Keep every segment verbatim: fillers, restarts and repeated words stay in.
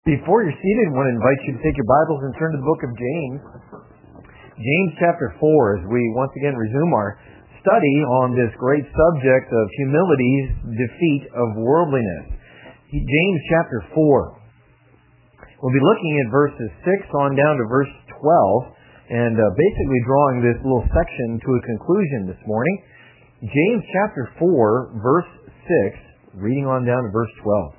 Before you're seated, I want to invite you to take your Bibles and turn to the book of James. James chapter four, as we once again resume our study on this great subject of humility's defeat of worldliness. James chapter four. We'll be looking at verses six on down to verse twelve, and uh, basically drawing this little section to a conclusion this morning. James chapter four, verse six, reading on down to verse twelve.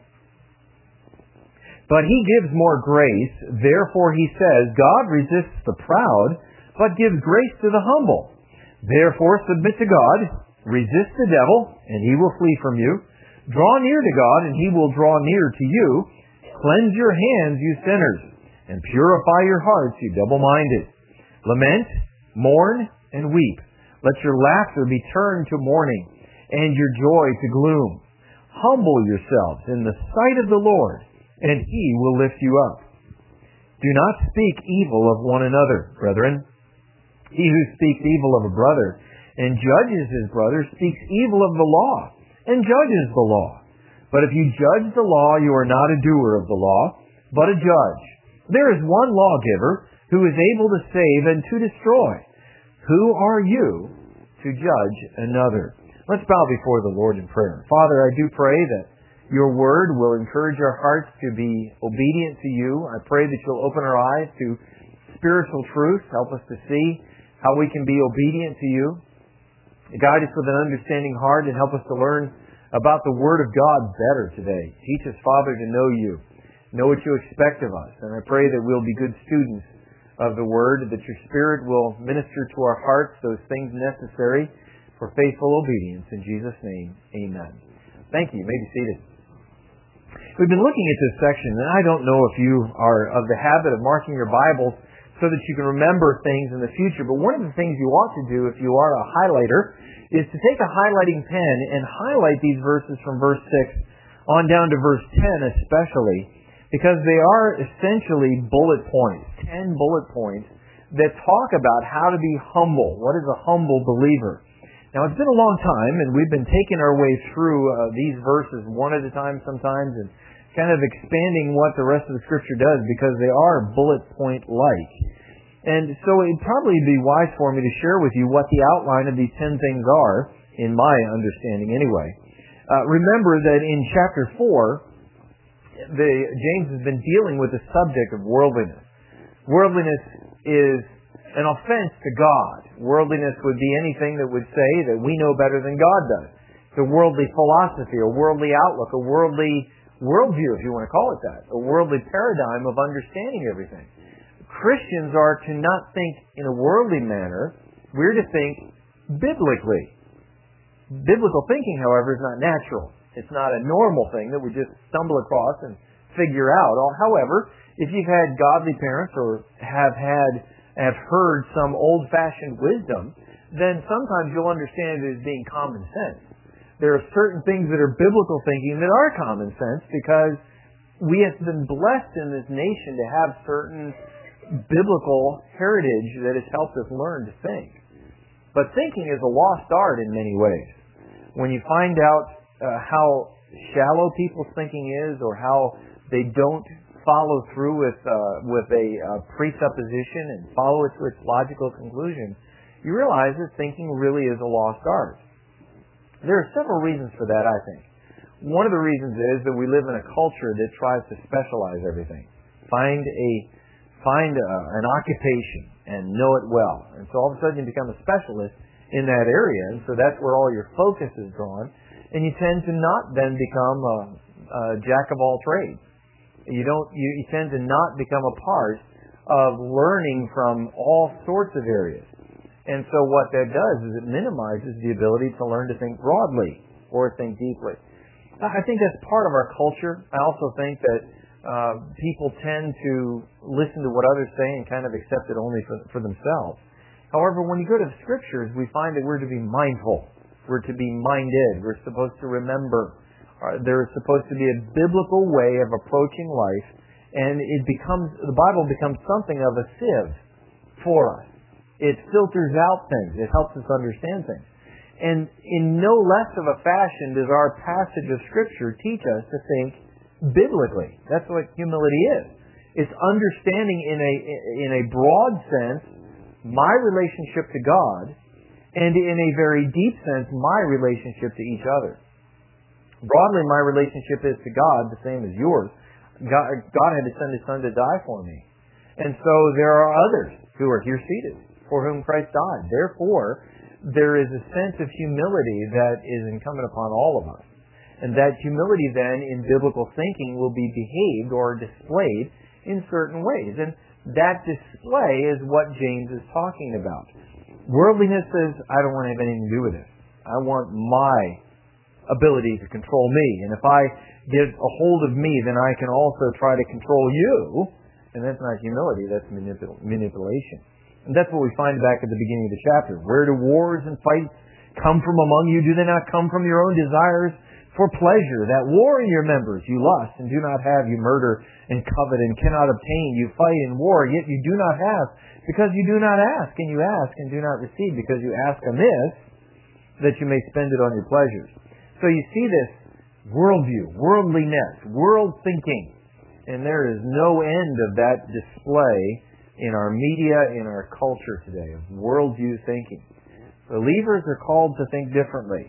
But he gives more grace, therefore he says, God resists the proud, but gives grace to the humble. Therefore submit to God, resist the devil, and he will flee from you. Draw near to God, and he will draw near to you. Cleanse your hands, you sinners, and purify your hearts, you double-minded. Lament, mourn, and weep. Let your laughter be turned to mourning, and your joy to gloom. Humble yourselves in the sight of the Lord, and he will lift you up. Do not speak evil of one another, brethren. He who speaks evil of a brother and judges his brother speaks evil of the law and judges the law. But if you judge the law, you are not a doer of the law, but a judge. There is one lawgiver who is able to save and to destroy. Who are you to judge another? Let's bow before the Lord in prayer. Father, I do pray that your word will encourage our hearts to be obedient to you. I pray that you'll open our eyes to spiritual truth. Help us to see how we can be obedient to you. Guide us with an understanding heart and help us to learn about the Word of God better today. Teach us, Father, to know you. Know what you expect of us. And I pray that we'll be good students of the Word, that your Spirit will minister to our hearts those things necessary for faithful obedience. In Jesus' name, amen. Thank you. You may be seated. We've been looking at this section, and I don't know if you are of the habit of marking your Bibles so that you can remember things in the future, but one of the things you ought to do if you are a highlighter is to take a highlighting pen and highlight these verses from verse six on down to verse ten especially, because they are essentially bullet points, ten bullet points that talk about how to be humble. What is a humble believer? Now, it's been a long time, and we've been taking our way through uh, these verses one at a time sometimes and kind of expanding what the rest of the Scripture does because they are bullet point-like. And so it'd probably be wise for me to share with you what the outline of these ten things are, in my understanding anyway. Uh, remember that in chapter four, the, James has been dealing with the subject of worldliness. Worldliness is an offense to God. Worldliness would be anything that would say that we know better than God does. It's a worldly philosophy, a worldly outlook, a worldly worldview, if you want to call it that, a worldly paradigm of understanding everything. Christians are to not think in a worldly manner. We're to think biblically. Biblical thinking, however, is not natural. It's not a normal thing that we just stumble across and figure out. However, if you've had godly parents or have had have heard some old-fashioned wisdom, then sometimes you'll understand it as being common sense. There are certain things that are biblical thinking that are common sense because we have been blessed in this nation to have certain biblical heritage that has helped us learn to think. But thinking is a lost art in many ways. When you find out uh, how shallow people's thinking is or how they don't follow through with uh, with a uh, presupposition and follow it to its logical conclusion, you realize that thinking really is a lost art. There are several reasons for that, I think. One of the reasons is that we live in a culture that tries to specialize everything. Find a find a, an occupation and know it well. And so all of a sudden you become a specialist in that area, and so that's where all your focus is drawn, and you tend to not then become a, a jack of all trades. You don't. You, you tend to not become a part of learning from all sorts of areas. And so what that does is it minimizes the ability to learn to think broadly or think deeply. I think that's part of our culture. I also think that uh, people tend to listen to what others say and kind of accept it only for, for themselves. However, when you go to the Scriptures, we find that we're to be mindful. We're to be minded. We're supposed to remember. There is supposed to be a biblical way of approaching life, and it becomes the Bible becomes something of a sieve for us. It filters out things. It helps us understand things. And in no less of a fashion does our passage of Scripture teach us to think biblically. That's what humility is. It's understanding in a in a broad sense my relationship to God, and in a very deep sense my relationship to each other. Broadly, my relationship is to God the same as yours. God, God had to send His Son to die for me. And so there are others who are here seated for whom Christ died. Therefore, there is a sense of humility that is incumbent upon all of us. And that humility then in biblical thinking will be behaved or displayed in certain ways. And that display is what James is talking about. Worldliness says, I don't want to have anything to do with it. I want my ability to control me. And if I get a hold of me, then I can also try to control you. And that's not humility, that's manipul- manipulation. And that's what we find back at the beginning of the chapter. Where do wars and fights come from among you? Do they not come from your own desires for pleasure that war in your members? You lust and do not have, you murder and covet and cannot obtain. You fight in war, yet you do not have, because you do not ask. And you ask and do not receive, because you ask amiss, that you may spend it on your pleasures. So you see this worldview, worldliness, world thinking. And there is no end of that display in our media, in our culture today, of worldview thinking. Believers are called to think differently.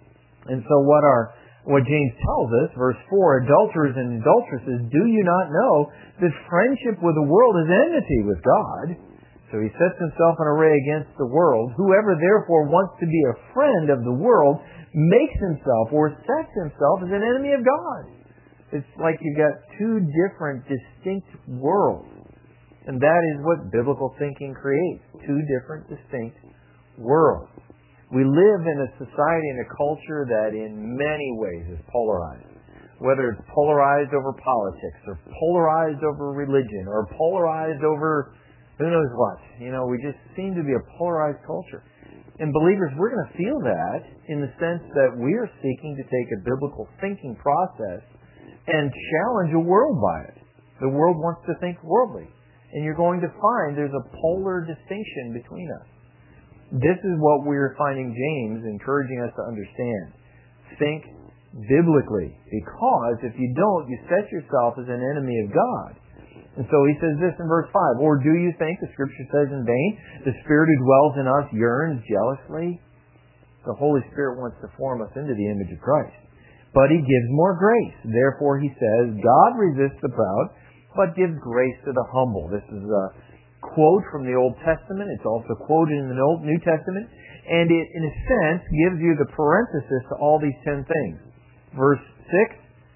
And so what our what James tells us, verse four, adulterers and adulteresses, do you not know that friendship with the world is enmity with God? So he sets himself in array against the world. Whoever therefore wants to be a friend of the world makes himself or sets himself as an enemy of God. It's like you've got two different distinct worlds. And that is what biblical thinking creates. Two different distinct worlds. We live in a society and a culture that in many ways is polarized. Whether it's polarized over politics, or polarized over religion, or polarized over who knows what. You know, we just seem to be a polarized culture. And believers, we're going to feel that in the sense that we are seeking to take a biblical thinking process and challenge a world by it. The world wants to think worldly. And you're going to find there's a polar distinction between us. This is what we're finding James encouraging us to understand. Think biblically, because if you don't, you set yourself as an enemy of God. And so he says this in verse five, or do you think, the Scripture says in vain, the Spirit who dwells in us yearns jealously? The Holy Spirit wants to form us into the image of Christ. But He gives more grace. Therefore he says, God resists the proud, but gives grace to the humble. This is a quote from the Old Testament. It's also quoted in the Old New Testament. And it, in a sense, gives you the parenthesis to all these ten things. Verse six,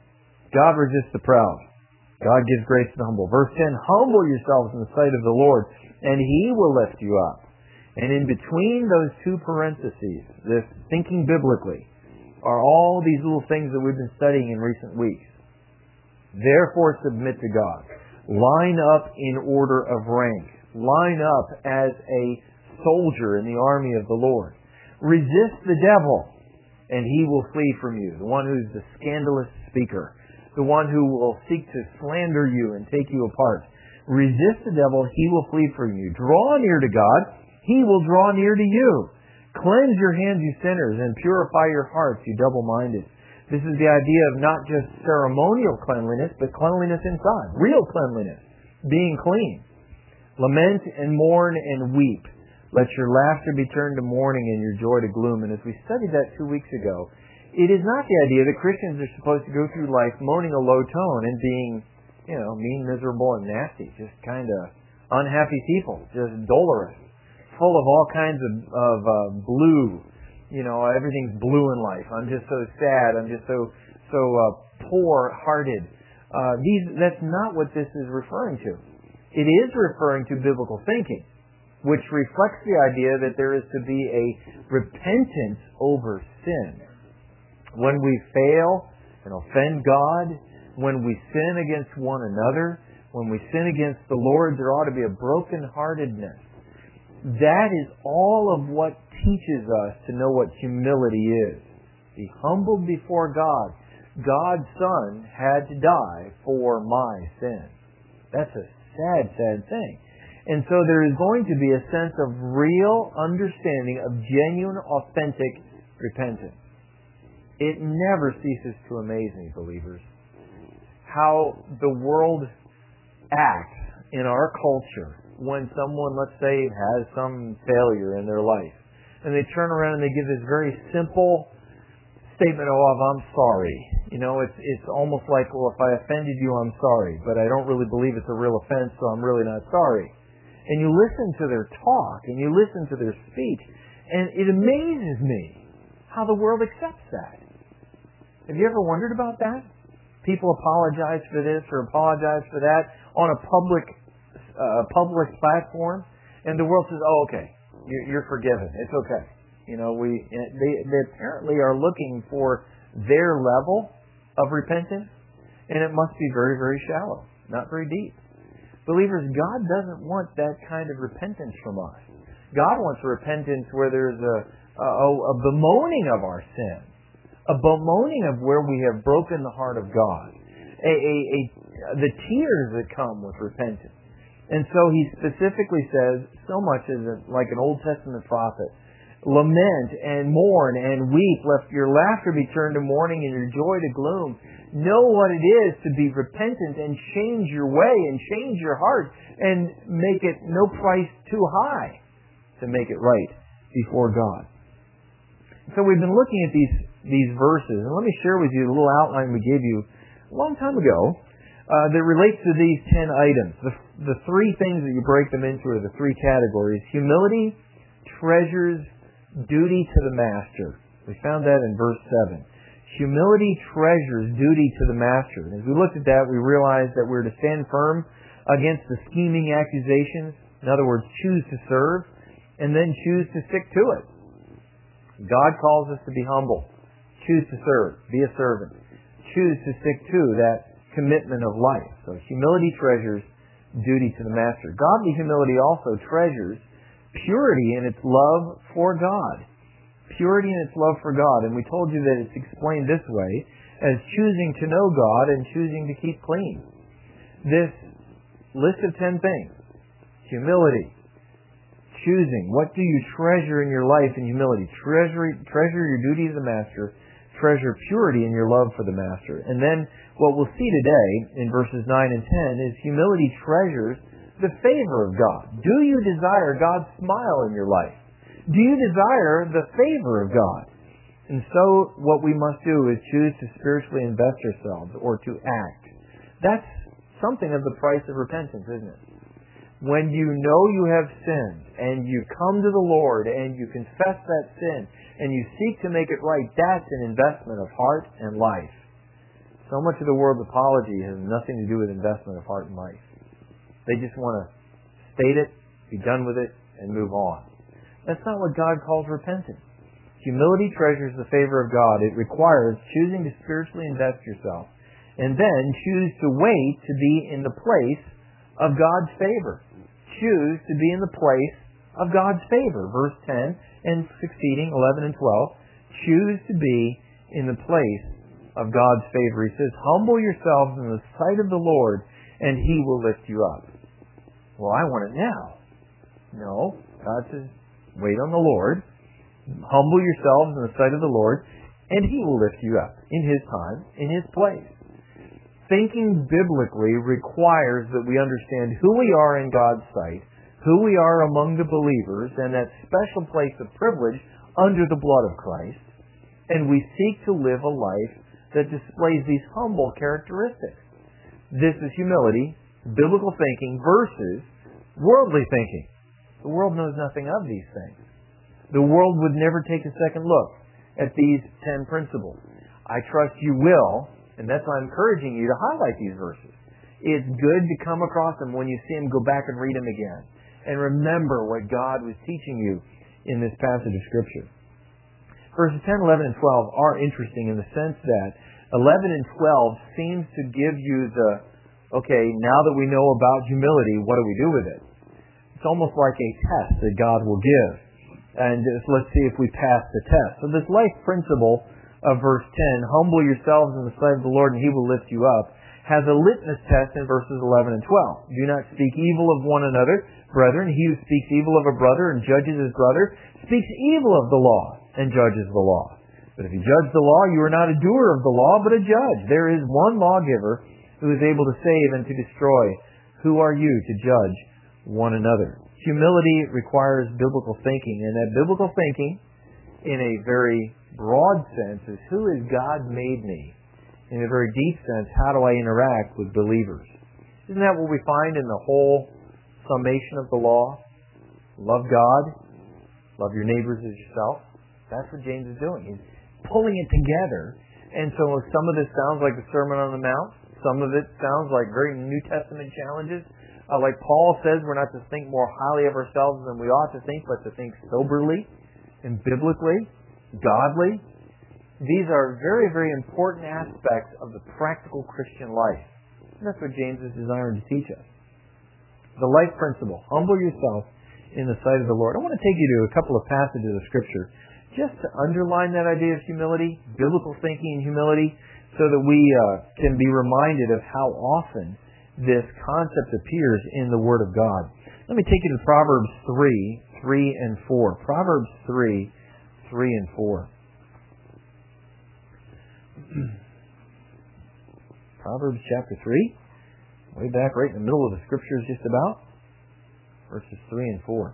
God resists the proud. God gives grace to the humble. Verse ten, humble yourselves in the sight of the Lord, and He will lift you up. And in between those two parentheses, this thinking biblically, are all these little things that we've been studying in recent weeks. Therefore submit to God. Line up in order of rank. Line up as a soldier in the army of the Lord. Resist the devil, and he will flee from you. The one who's the scandalous speaker. The one who will seek to slander you and take you apart. Resist the devil, he will flee from you. Draw near to God, He will draw near to you. Cleanse your hands, you sinners, and purify your hearts, you double-minded. This is the idea of not just ceremonial cleanliness, but cleanliness inside. Real cleanliness. Being clean. Lament and mourn and weep. Let your laughter be turned to mourning and your joy to gloom. And as we studied that two weeks ago, it is not the idea that Christians are supposed to go through life moaning a low tone and being, you know, mean, miserable, and nasty. Just kind of unhappy people. Just dolorous. Full of all kinds of, of uh, blue. You know, everything's blue in life. I'm just so sad. I'm just so so uh, poor-hearted. Uh, these that's not what this is referring to. It is referring to biblical thinking, which reflects the idea that there is to be a repentance over sin. When we fail and offend God, when we sin against one another, when we sin against the Lord, there ought to be a brokenheartedness. That is all of what teaches us to know what humility is. Be humbled before God. God's Son had to die for my sin. That's a sad, sad thing. And so there is going to be a sense of real understanding of genuine, authentic repentance. It never ceases to amaze me, believers, how the world acts in our culture when someone, let's say, has some failure in their life. And they turn around and they give this very simple statement of, I'm sorry. You know, it's it's almost like, well, if I offended you, I'm sorry. But I don't really believe it's a real offense, so I'm really not sorry. And you listen to their talk, and you listen to their speech, and it amazes me how the world accepts that. Have you ever wondered about that? People apologize for this or apologize for that on a public uh, public platform, and the world says, "Oh, okay, you're, you're forgiven. It's okay." You know, we they, they apparently are looking for their level of repentance, and it must be very, very shallow, not very deep. Believers, God doesn't want that kind of repentance from us. God wants repentance where there's a, a, a bemoaning of our sin, a bemoaning of where we have broken the heart of God, a, a, a, the tears that come with repentance. And so he specifically says, so much as a, like an Old Testament prophet, lament and mourn and weep, lest your laughter be turned to mourning and your joy to gloom. Know what it is to be repentant and change your way and change your heart and make it no price too high to make it right before God. So we've been looking at these these verses, and let me share with you the little outline we gave you a long time ago uh, that relates to these ten items. The, the three things that you break them into are the three categories: humility, treasures, duty to the master. We found that in verse seven. Humility, treasures, duty to the master. And as we looked at that, we realized that we're to stand firm against the scheming accusations. In other words, choose to serve, and then choose to stick to it. God calls us to be humble. Choose to serve. Be a servant. Choose to stick to that commitment of life. So humility treasures, duty to the master. Godly humility also treasures purity in its love for God. Purity in its love for God. And we told you that it's explained this way as choosing to know God and choosing to keep clean. This list of ten things. Humility. Choosing. What do you treasure in your life in humility? Treasure, treasure your duty to the master. Treasure purity in your love for the master. And then what we'll see today in verses nine and ten is humility treasures the favor of God. Do you desire God's smile in your life? Do you desire the favor of God? And so what we must do is choose to spiritually invest ourselves or to act. That's something of the price of repentance, isn't it? When you know you have sinned and you come to the Lord and you confess that sin and you seek to make it right, that's an investment of heart and life. So much of the world's apology has nothing to do with investment of heart and life. They just want to state it, be done with it, and move on. That's not what God calls repentance. Humility treasures the favor of God. It requires choosing to spiritually invest yourself and then choose to wait to be in the place of God's favor. Choose to be in the place of God's favor. Verse ten and succeeding, eleven and twelve. Choose to be in the place of God's favor. He says, humble yourselves in the sight of the Lord, and He will lift you up. Well, I want it now. No. God says, wait on the Lord. Humble yourselves in the sight of the Lord, and He will lift you up in His time, in His place. Thinking biblically requires that we understand who we are in God's sight, who we are among the believers, and that special place of privilege under the blood of Christ, and we seek to live a life that displays these humble characteristics. This is humility, biblical thinking versus worldly thinking. The world knows nothing of these things. The world would never take a second look at these ten principles. I trust you will, and that's why I'm encouraging you to highlight these verses. It's good to come across them. When you see them, go back and read them again. And remember what God was teaching you in this passage of Scripture. Verses ten, eleven, and twelve are interesting in the sense that eleven and twelve seems to give you the, okay, now that we know about humility, what do we do with it? It's almost like a test that God will give. And just, let's see if we pass the test. So this life principle of verse ten, humble yourselves in the sight of the Lord and He will lift you up, has a litmus test in verses eleven and twelve. Do not speak evil of one another, brethren. He who speaks evil of a brother and judges his brother speaks evil of the law and judges the law. But if you judge the law, you are not a doer of the law, but a judge. There is one lawgiver who is able to save and to destroy. Who are you to judge one another? Humility requires biblical thinking, and that biblical thinking, in a very broad sense, is who has God made me? In a very deep sense, how do I interact with believers? Isn't that what we find in the whole summation of the law? Love God, love your neighbors as yourself. That's what James is doing. He's pulling it together. And so some of this sounds like the Sermon on the Mount. Some of it sounds like very New Testament challenges. Uh, like Paul says, we're not to think more highly of ourselves than we ought to think, but to think soberly and biblically, godly. These are very, very important aspects of the practical Christian life. And that's what James is desiring to teach us. The life principle, humble yourself in the sight of the Lord. I want to take you to a couple of passages of Scripture just to underline that idea of humility, biblical thinking and humility, so that we uh, can be reminded of how often this concept appears in the Word of God. Let me take you to Proverbs three, three and four. Proverbs three, three and four. Proverbs chapter three, way back right in the middle of the Scriptures just about, verses three and four.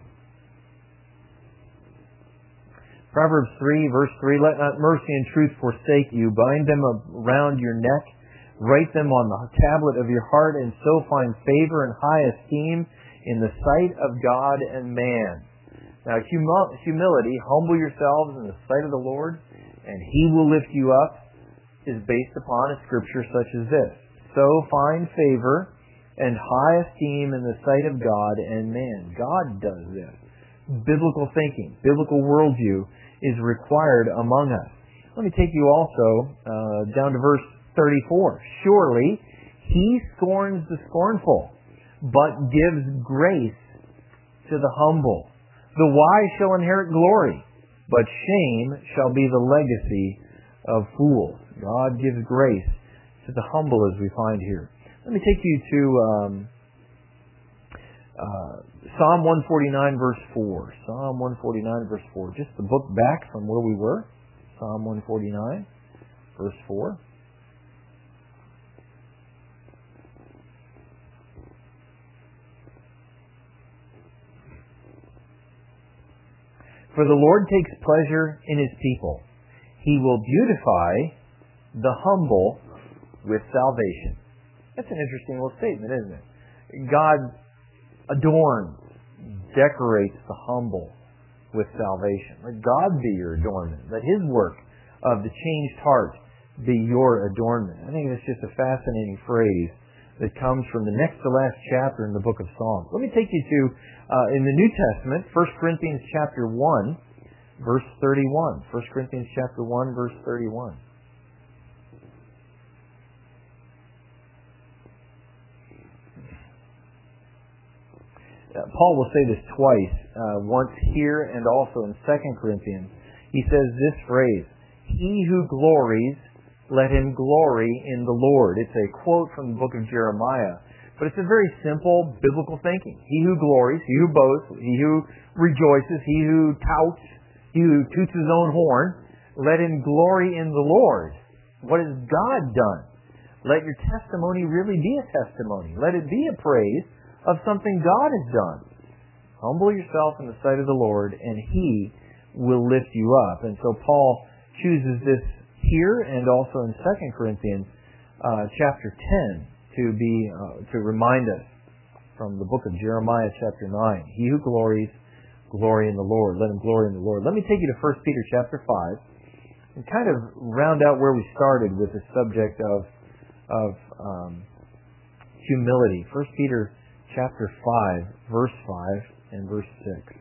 Proverbs three, verse three, let not mercy and truth forsake you. Bind them around your neck. Write them on the tablet of your heart, and so find favor and high esteem in the sight of God and man. Now, humi- humility, humble yourselves in the sight of the Lord, and He will lift you up, is based upon a scripture such as this. So find favor and high esteem in the sight of God and man. God does this. Biblical thinking, biblical worldview is required among us. Let me take you also uh, down to verse thirty-four. Surely He scorns the scornful, but gives grace to the humble. The wise shall inherit glory, but shame shall be the legacy of fools. God gives grace to the humble, as we find here. Let me take you to um, uh, Psalm one forty-nine, verse four. Psalm one forty-nine, verse four. Just the book back from where we were. Psalm one forty-nine, verse four. For the Lord takes pleasure in His people. He will beautify the humble with salvation. That's an interesting little statement, isn't it? God adorns, decorates the humble with salvation. Let God be your adornment. Let His work of the changed heart be your adornment. I think it's just a fascinating phrase that comes from the next to last chapter in the book of Psalms. Let me take you to, uh, in the New Testament, First Corinthians chapter one, verse thirty-one. First Corinthians chapter one, verse thirty-one. Uh, Paul will say this twice, uh, once here and also in Second Corinthians. He says this phrase, "He who glories, let him glory in the Lord." It's a quote from the book of Jeremiah, but it's a very simple biblical thinking. He who glories, he who boasts, he who rejoices, he who touts, he who toots his own horn, let him glory in the Lord. What has God done? Let your testimony really be a testimony. Let it be a praise of something God has done. Humble yourself in the sight of the Lord, and He will lift you up. And so Paul chooses this here and also in Second Corinthians uh, chapter ten to be uh, to remind us from the book of Jeremiah chapter nine. He who glories, glory in the Lord. Let him glory in the Lord. Let me take you to First Peter chapter five and kind of round out where we started with the subject of of um, humility. First Peter chapter five, verse five and verse six.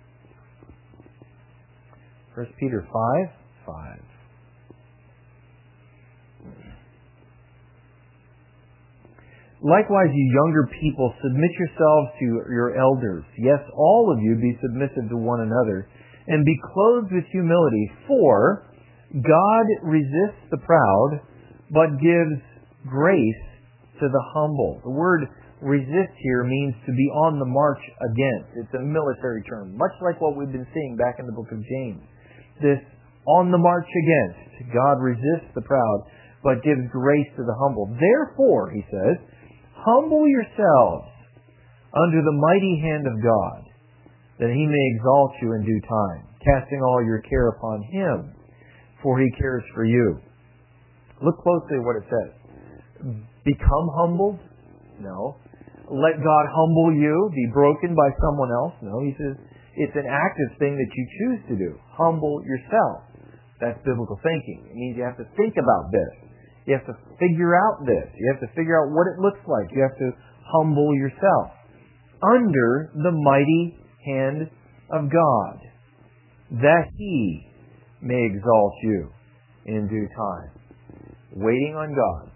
First Peter five, five. Likewise, you younger people, submit yourselves to your elders. Yes, all of you be submissive to one another, and be clothed with humility, for God resists the proud, but gives grace to the humble. The word resist here means to be on the march against. It's a military term, much like what we've been seeing back in the book of James. This on the march against. God resists the proud, but gives grace to the humble. Therefore, he says, humble yourselves under the mighty hand of God, that he may exalt you in due time, casting all your care upon him, for he cares for you. Look closely at what it says. Become humbled? No. Let God humble you, be broken by someone else? No. He says it's an active thing that you choose to do. Humble yourself. That's biblical thinking. It means you have to think about this. You have to figure out this. You have to figure out what it looks like. You have to humble yourself under the mighty hand of God, that he may exalt you in due time. Waiting on God,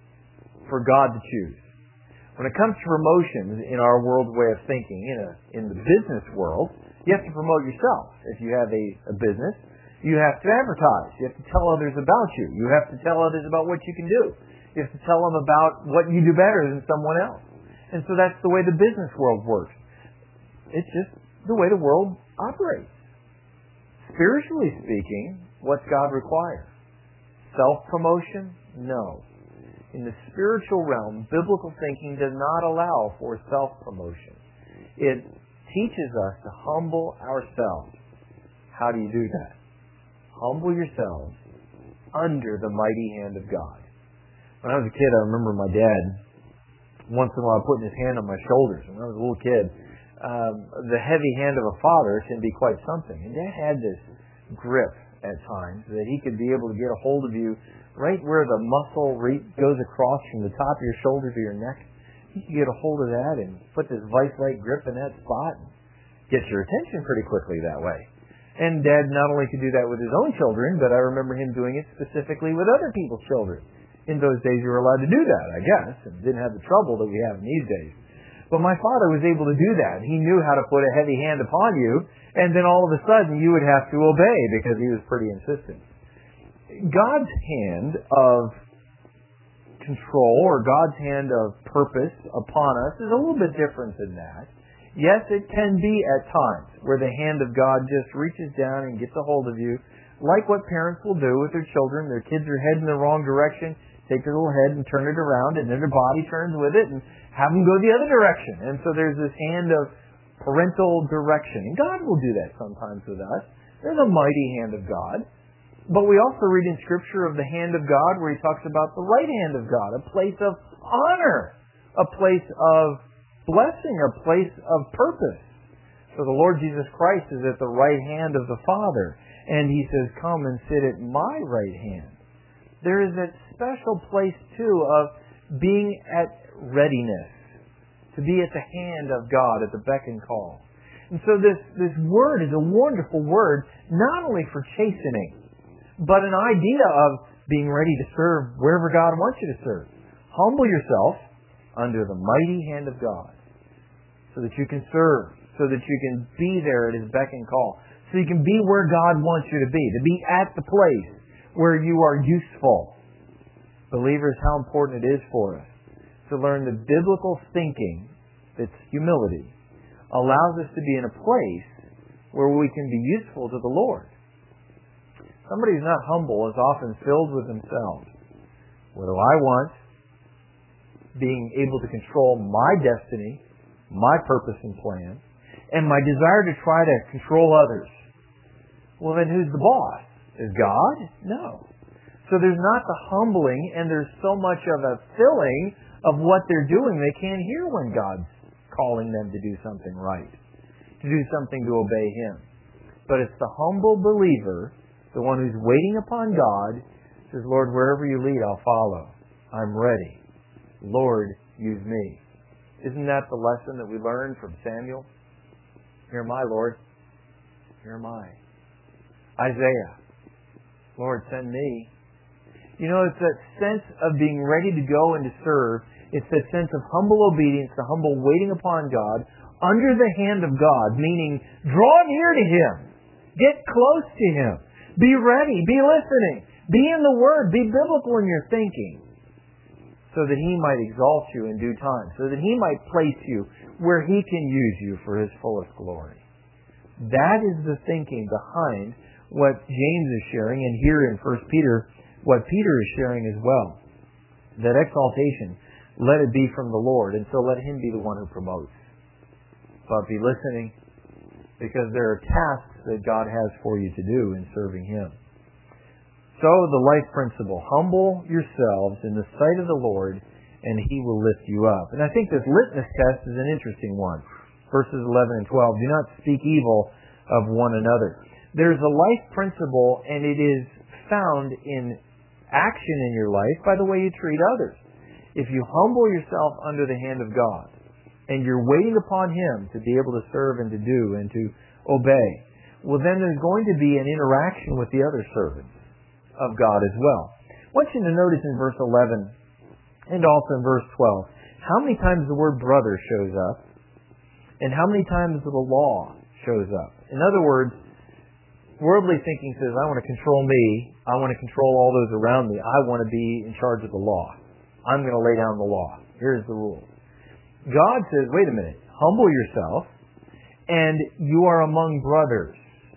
for God to choose. When it comes to promotions in our world way of thinking, in, a, in the business world, you have to promote yourself. If you have a, a business, you have to advertise. You have to tell others about you. You have to tell others about what you can do. You have to tell them about what you do better than someone else. And so that's the way the business world works. It's just the way the world operates. Spiritually speaking, what's God require? Self-promotion? No. In the spiritual realm, biblical thinking does not allow for self-promotion. It teaches us to humble ourselves. How do you do that? Humble yourselves under the mighty hand of God. When I was a kid, I remember my dad once in a while putting his hand on my shoulders. When I was a little kid, um, the heavy hand of a father can be quite something. And Dad had this grip at times that he could be able to get a hold of you right where the muscle re- goes across from the top of your shoulder to your neck. He could get a hold of that and put this vice-like grip in that spot and get your attention pretty quickly that way. And Dad not only could do that with his own children, but I remember him doing it specifically with other people's children. In those days, you were allowed to do that, I guess, and didn't have the trouble that we have in these days. But my father was able to do that. He knew how to put a heavy hand upon you, and then all of a sudden you would have to obey because he was pretty insistent. God's hand of control or God's hand of purpose upon us is a little bit different than that. Yes, it can be at times where the hand of God just reaches down and gets a hold of you, like what parents will do with their children. Their kids are heading the wrong direction, take their little head and turn it around, and then their body turns with it, and have them go the other direction. And so there's this hand of parental direction. And God will do that sometimes with us. There's a mighty hand of God. But we also read in Scripture of the hand of God where he talks about the right hand of God, a place of honor, a place of blessing, a place of purpose. So the Lord Jesus Christ is at the right hand of the Father. And he says, come and sit at my right hand. There is that special place, too, of being at readiness, to be at the hand of God, at the beck and call. And so this, this word is a wonderful word, not only for chastening, but an idea of being ready to serve wherever God wants you to serve. Humble yourself under the mighty hand of God so that you can serve, so that you can be there at his beck and call, so you can be where God wants you to be, to be at the place where you are useful. Believers, how important it is for us to learn the biblical thinking that's humility allows us to be in a place where we can be useful to the Lord. Somebody who's not humble is often filled with themselves. What do I want? Being able to control my destiny, my purpose and plan, and my desire to try to control others. Well, then who's the boss? Is God? No. So there's not the humbling, and there's so much of a filling of what they're doing, they can't hear when God's calling them to do something right, to do something to obey him. But it's the humble believer, the one who's waiting upon God, says, Lord, wherever you lead, I'll follow. I'm ready. Lord, use me. Isn't that the lesson that we learned from Samuel? Here am I, Lord. Here am I. Isaiah, Lord, send me. You know, it's that sense of being ready to go and to serve. It's that sense of humble obedience, the humble waiting upon God, under the hand of God, meaning draw near to him. Get close to him. Be ready. Be listening. Be in the Word. Be biblical in your thinking, so that he might exalt you in due time, so that he might place you where he can use you for his fullest glory. That is the thinking behind what James is sharing. And here in First Peter, what Peter is sharing as well. That exaltation, let it be from the Lord, and so let Him be the one who promotes. But be listening, because there are tasks that God has for you to do in serving Him. So the life principle, humble yourselves in the sight of the Lord, and He will lift you up. And I think this litmus test is an interesting one. Verses eleven and twelve, do not speak evil of one another. There's a life principle, and it is found in action in your life by the way you treat others. If you humble yourself under the hand of God, and you're waiting upon Him to be able to serve and to do and to obey, well then there's going to be an interaction with the other servants of God as well. I want you to notice in verse eleven and also in verse twelve, how many times the word brother shows up and how many times the law shows up. In other words, worldly thinking says, I want to control me, I want to control all those around me, I want to be in charge of the law. I'm going to lay down the law. Here's the rule. God says, wait a minute, humble yourself, and you are among brothers.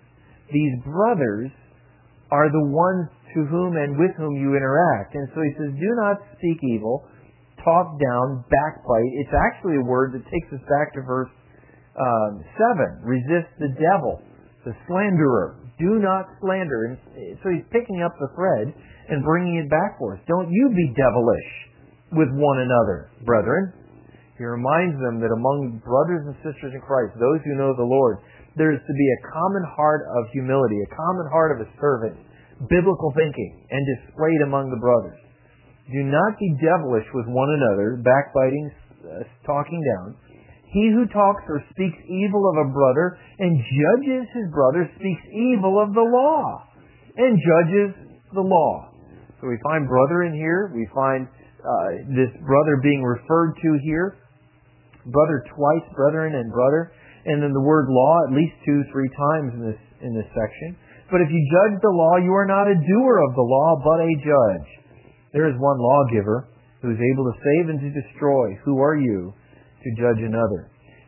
These brothers are the ones to whom and with whom you interact. And so He says, do not speak evil, talk down, backbite. It's actually a word that takes us back to verse um, seven. Resist the devil, the slanderer. Do not slander. And so He's picking up the thread and bringing it back for us. Don't you be devilish with one another, brethren. He reminds them that among brothers and sisters in Christ, those who know the Lord, there is to be a common heart of humility, a common heart of a servant, biblical thinking, and displayed among the brothers. Do not be devilish with one another, backbiting, uh, talking down. He who talks or speaks evil of a brother and judges his brother speaks evil of the law and judges the law. So we find brother in here. We find uh, this brother being referred to here. Brother twice, brethren and brother. And then the word law at least two, three times in this in this section. But if you judge the law, you are not a doer of the law, but a judge. There is one lawgiver who is able to save and to destroy. Who are you to judge another?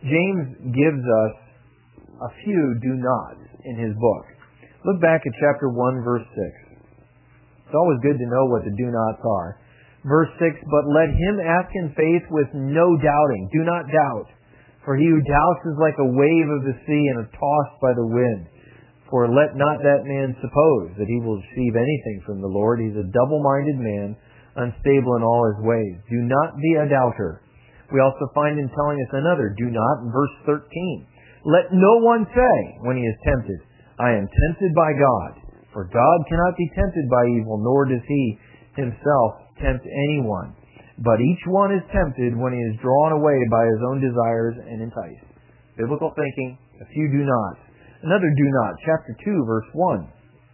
James gives us a few do nots in his book. Look back at chapter one, verse six. It's always good to know what the do nots are. Verse six, but let him ask in faith with no doubting. Do not doubt. For he who doubts is like a wave of the sea and is tossed by the wind. For let not that man suppose that he will receive anything from the Lord. He is a double-minded man, unstable in all his ways. Do not be a doubter. We also find him telling us another, do not, in verse thirteen. Let no one say, when he is tempted, I am tempted by God. For God cannot be tempted by evil, nor does he himself tempt anyone. But each one is tempted when he is drawn away by his own desires and enticed. Biblical thinking, a few do not. Another do not, chapter two, verse one.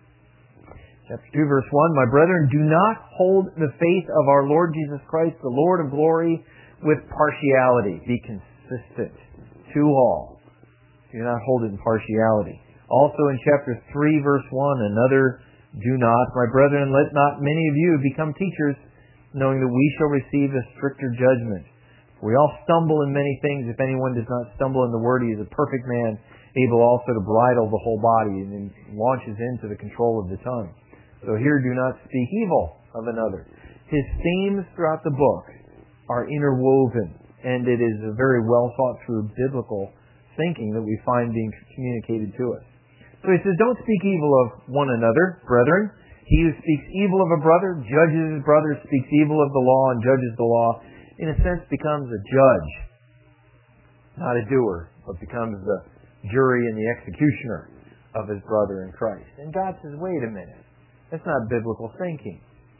Chapter two, verse one, my brethren, do not hold the faith of our Lord Jesus Christ, the Lord of glory, with partiality. Be consistent to all. Do not hold it in partiality. Also in chapter three, verse one, another do not, my brethren, let not many of you become teachers, knowing that we shall receive a stricter judgment. We all stumble in many things. If anyone does not stumble in the word, he is a perfect man, able also to bridle the whole body, and then launches into the control of the tongue. So here, do not speak evil of another. His themes throughout the book are interwoven, and it is a very well thought through biblical thinking that we find being communicated to us. So he says, don't speak evil of one another, brethren. He who speaks evil of a brother, judges his brother, speaks evil of the law, and judges the law, in a sense becomes a judge. Not a doer, but becomes the jury and the executioner of his brother in Christ. And God says, wait a minute. That's not biblical thinking.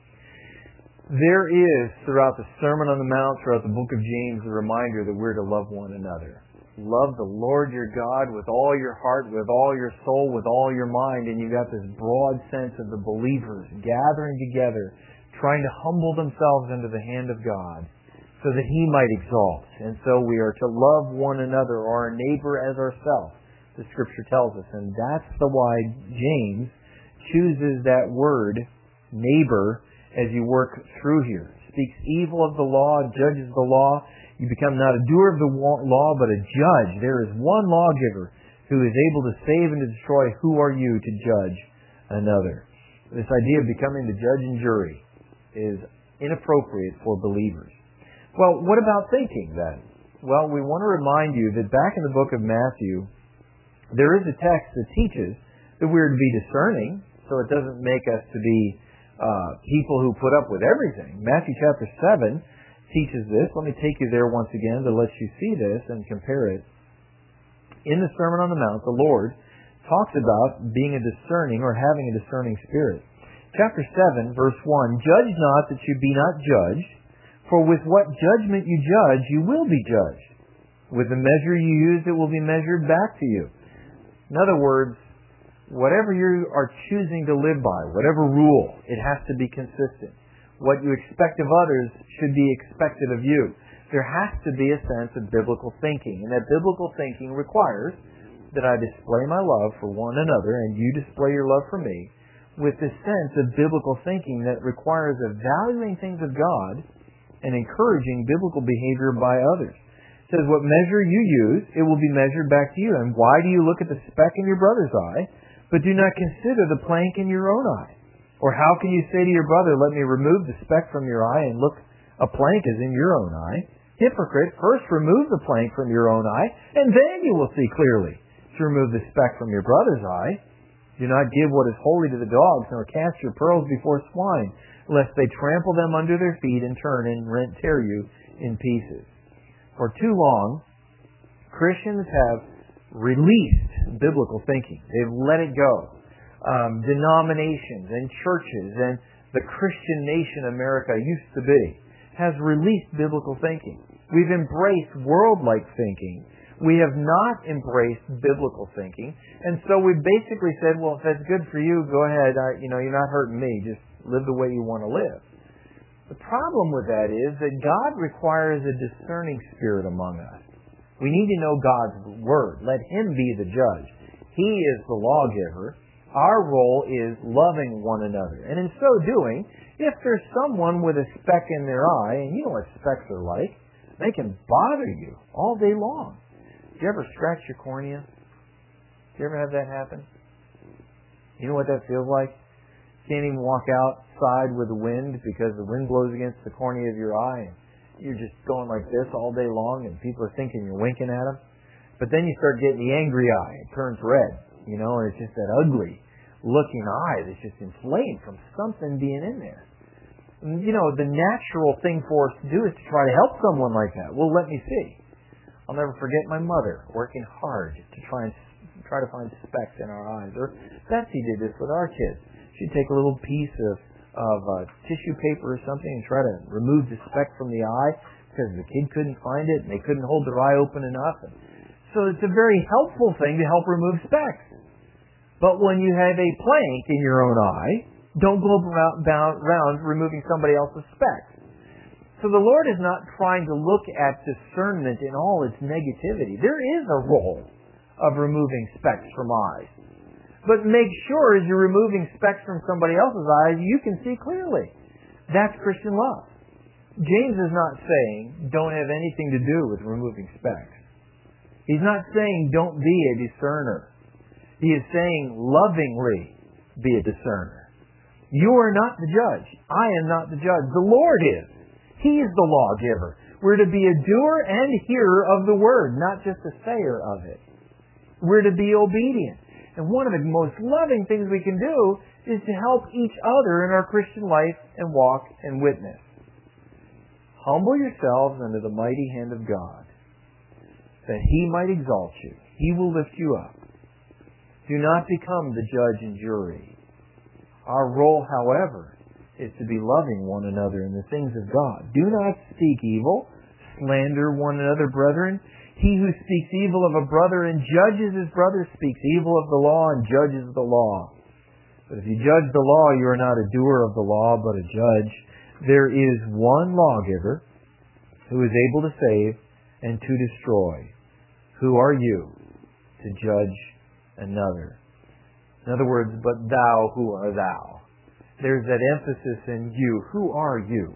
There is, throughout the Sermon on the Mount, throughout the book of James, a reminder that we're to love one another. Love the Lord your God with all your heart, with all your soul, with all your mind, and you've got this broad sense of the believers gathering together, trying to humble themselves under the hand of God so that He might exalt. And so we are to love one another, or our neighbor as ourselves, the Scripture tells us. And that's the why James chooses that word, neighbor, as you work through here. Speaks evil of the law, judges the law. You become not a doer of the law, but a judge. There is one lawgiver who is able to save and to destroy. Who are you to judge another? This idea of becoming the judge and jury is inappropriate for believers. Well, what about thinking then? Well, we want to remind you that back in the book of Matthew, there is a text that teaches that we're to be discerning, so it doesn't make us to be uh, people who put up with everything. Matthew chapter seven teaches this. Let me take you there once again to let you see this and compare it. In the Sermon on the Mount, the Lord talks about being a discerning or having a discerning spirit. Chapter seven, verse one, "Judge not that you be not judged, for with what judgment you judge, you will be judged. With the measure you use, it will be measured back to you." In other words, whatever you are choosing to live by, whatever rule, it has to be consistent. What you expect of others should be expected of you. There has to be a sense of biblical thinking, and that biblical thinking requires that I display my love for one another and you display your love for me with this sense of biblical thinking that requires evaluating things of God and encouraging biblical behavior by others. It says, what measure you use, it will be measured back to you. And why do you look at the speck in your brother's eye, but do not consider the plank in your own eye? Or how can you say to your brother, let me remove the speck from your eye, and look, a plank is in your own eye? Hypocrite, first remove the plank from your own eye, and then you will see clearly to remove the speck from your brother's eye. Do not give what is holy to the dogs, nor cast your pearls before swine, lest they trample them under their feet and turn and rent tear you in pieces. For too long, Christians have released biblical thinking. They've let it go. Um, denominations and churches and the Christian nation America used to be has released biblical thinking. We've embraced world-like thinking. We have not embraced biblical thinking. And so we basically said, well, if that's good for you, go ahead. I, you know, you're not hurting me. Just live the way you want to live. The problem with that is that God requires a discerning spirit among us. We need to know God's Word. Let Him be the judge. He is the lawgiver. Our role is loving one another. And in so doing, if there's someone with a speck in their eye, and you know what specks are like, they can bother you all day long. Do you ever scratch your cornea? Do you ever have that happen? You know what that feels like? You can't even walk outside with the wind because the wind blows against the cornea of your eye. And you're just going like this all day long, and people are thinking you're winking at them. But then you start getting the angry eye. It turns red, you know, and it's just that ugly looking eye that's just inflamed from something being in there. And, you know, the natural thing for us to do is to try to help someone like that. Well, let me see. I'll never forget my mother working hard to try and try to find specks in our eyes. Or Betsy did this with our kids. She'd take a little piece of, of uh, tissue paper or something and try to remove the speck from the eye because the kid couldn't find it and they couldn't hold their eye open enough. And so it's a very helpful thing to help remove specks. But when you have a plank in your own eye, don't go around removing somebody else's specks. So the Lord is not trying to look at discernment in all its negativity. There is a role of removing specks from eyes. But make sure as you're removing specks from somebody else's eyes, you can see clearly. That's Christian love. James is not saying don't have anything to do with removing specks. He's not saying don't be a discerner. He is saying lovingly be a discerner. You are not the judge. I am not the judge. The Lord is. He is the lawgiver. We're to be a doer and hearer of the word, not just a sayer of it. We're to be obedient. And one of the most loving things we can do is to help each other in our Christian life and walk and witness. Humble yourselves under the mighty hand of God, that He might exalt you. He will lift you up. Do not become the judge and jury. Our role, however, is to be loving one another in the things of God. Do not speak evil, slander one another, brethren. He who speaks evil of a brother and judges his brother speaks evil of the law and judges the law. But if you judge the law, you are not a doer of the law, but a judge. There is one lawgiver who is able to save and to destroy. Who are you to judge another? In other words, but thou, who art thou? There's that emphasis in you. Who are you?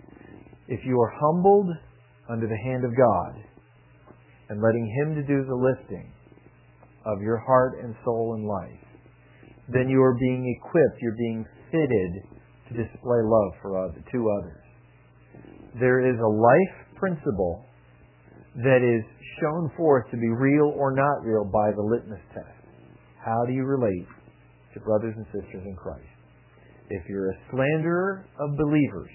If you are humbled under the hand of God and letting Him to do the lifting of your heart and soul and life, then you are being equipped, you're being fitted to display love for other, to others. There is a life principle that is shown forth to be real or not real by the litmus test. How do you relate to brothers and sisters in Christ? If you're a slanderer of believers,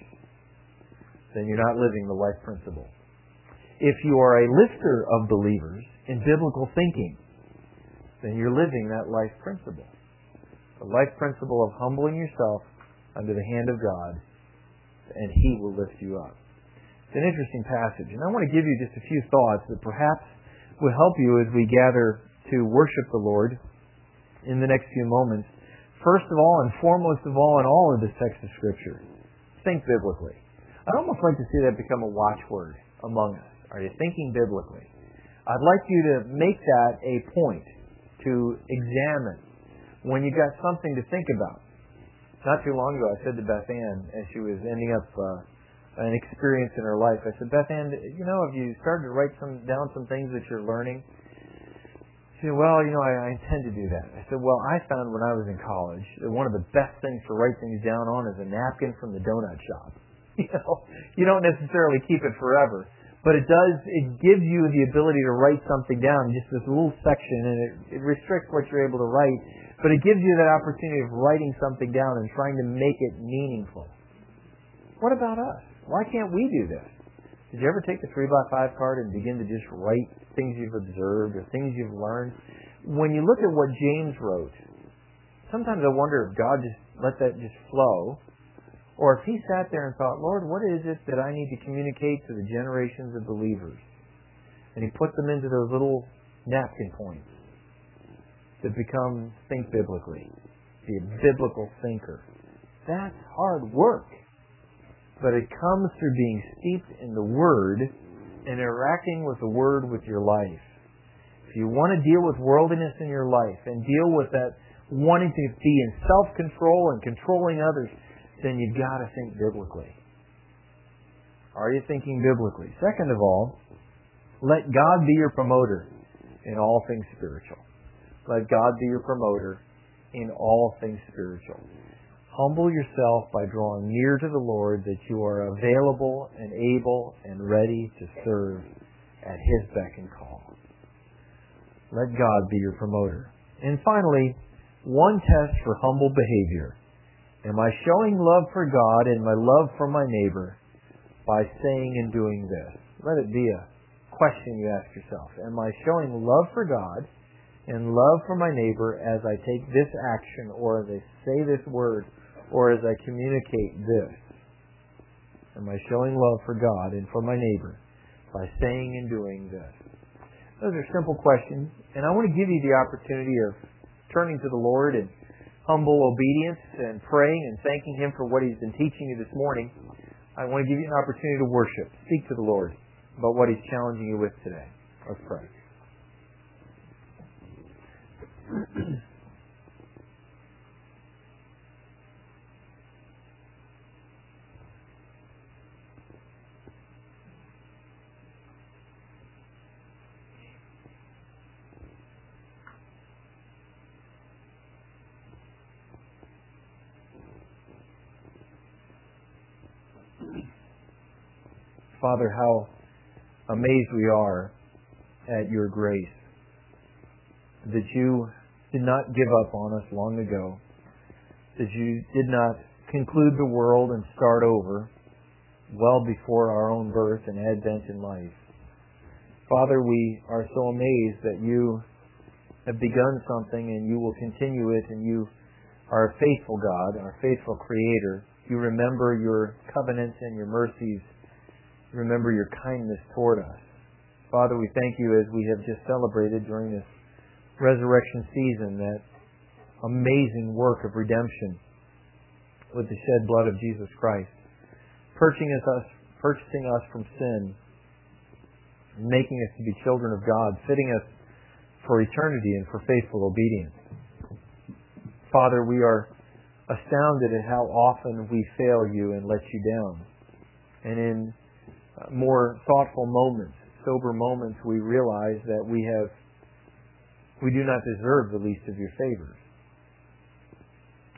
then you're not living the life principle. If you are a lifter of believers in biblical thinking, then you're living that life principle. The life principle of humbling yourself under the hand of God, and He will lift you up. It's an interesting passage, and I want to give you just a few thoughts that perhaps will help you as we gather to worship the Lord in the next few moments. First of all, and foremost of all, in all of this text of Scripture, think biblically. I'd almost like to see that become a watchword among us. Are you thinking biblically? I'd like you to make that a point to examine when you've got something to think about. Not too long ago, I said to Beth Ann, as she was ending up uh, an experience in her life, I said, Beth Ann, you know, have you started to write some down some things that you're learning? She said, well, you know, I, I intend to do that. I said, well, I found when I was in college that one of the best things to write things down on is a napkin from the donut shop. You know, you don't necessarily keep it forever, but it does, it gives you the ability to write something down, just this little section, and it, it restricts what you're able to write, but it gives you that opportunity of writing something down and trying to make it meaningful. What about us? Why can't we do this? Did you ever take the three by five card and begin to just write things you've observed or things you've learned? When you look at what James wrote, sometimes I wonder if God just let that just flow, or if he sat there and thought, Lord, what is it that I need to communicate to the generations of believers? And he put them into those little napkin points that become think biblically, be a biblical thinker. That's hard work. But it comes through being steeped in the Word and interacting with the Word with your life. If you want to deal with worldliness in your life and deal with that wanting to be in self-control and controlling others, then you've got to think biblically. Are you thinking biblically? Second of all, let God be your promoter in all things spiritual. Let God be your promoter in all things spiritual. Humble yourself by drawing near to the Lord, that you are available and able and ready to serve at His beck and call. Let God be your promoter. And finally, one test for humble behavior. Am I showing love for God and my love for my neighbor by saying and doing this? Let it be a question you ask yourself. Am I showing love for God and love for my neighbor as I take this action, or as I say this word, or as I communicate this? Am I showing love for God and for my neighbor by saying and doing this? Those are simple questions, and I want to give you the opportunity of turning to the Lord and humble obedience and praying and thanking Him for what He's been teaching you this morning. I want to give you an opportunity to worship. Speak to the Lord about what He's challenging you with today. Let's pray. Father, how amazed we are at your grace, that you did not give up on us long ago, that you did not conclude the world and start over well before our own birth and advent in life. Father, we are so amazed that you have begun something and you will continue it, and you are a faithful God, our faithful Creator. You remember your covenants and your mercies. Remember your kindness toward us. Father, we thank you as we have just celebrated during this resurrection season that amazing work of redemption with the shed blood of Jesus Christ, purchasing us, purchasing us from sin, making us to be children of God, fitting us for eternity and for faithful obedience. Father, we are astounded at how often we fail you and let you down. And in more thoughtful moments, sober moments, we realize that we have, we do not deserve the least of your favors.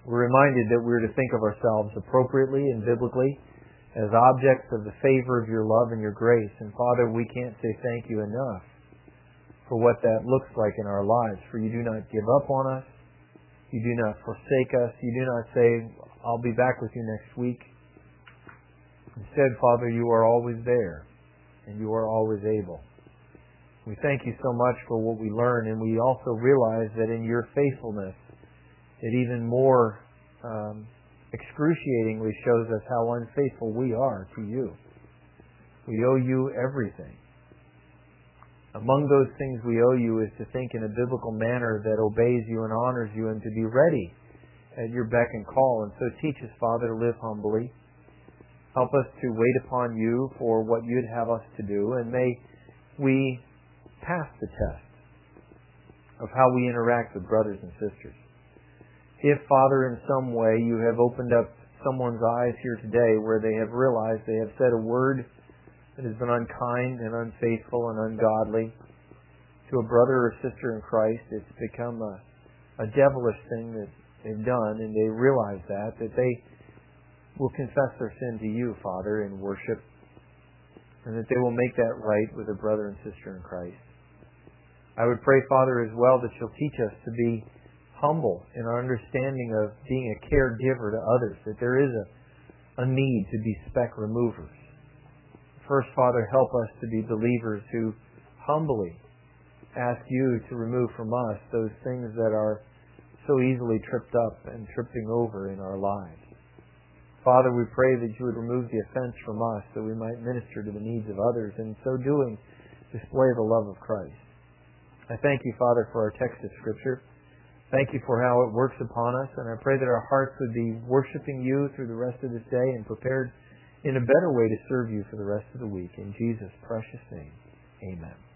We're reminded that we're to think of ourselves appropriately and biblically as objects of the favor of your love and your grace. And Father, we can't say thank you enough for what that looks like in our lives. For you do not give up on us. You do not forsake us. You do not say, I'll be back with you next week. Instead, Father, you are always there, and you are always able. We thank you so much for what we learn, and we also realize that in your faithfulness, it even more um, excruciatingly shows us how unfaithful we are to you. We owe you everything. Among those things we owe you is to think in a biblical manner that obeys you and honors you, and to be ready at your beck and call. And so teach us, Father, to live humbly. Help us to wait upon you for what you'd have us to do, and may we pass the test of how we interact with brothers and sisters. If, Father, in some way you have opened up someone's eyes here today where they have realized they have said a word that has been unkind and unfaithful and ungodly to a brother or sister in Christ, it's become a, a devilish thing that they've done, and they realize that, that they will confess their sin to you, Father, in worship, and that they will make that right with a brother and sister in Christ. I would pray, Father, as well that you'll teach us to be humble in our understanding of being a caregiver to others, that there is a, a need to be speck removers. First, Father, help us to be believers who humbly ask you to remove from us those things that are so easily tripped up and tripping over in our lives. Father, we pray that you would remove the offense from us so we might minister to the needs of others, and in so doing, display the love of Christ. I thank you, Father, for our text of Scripture. Thank you for how it works upon us, and I pray that our hearts would be worshiping you through the rest of this day and prepared in a better way to serve you for the rest of the week. In Jesus' precious name, amen.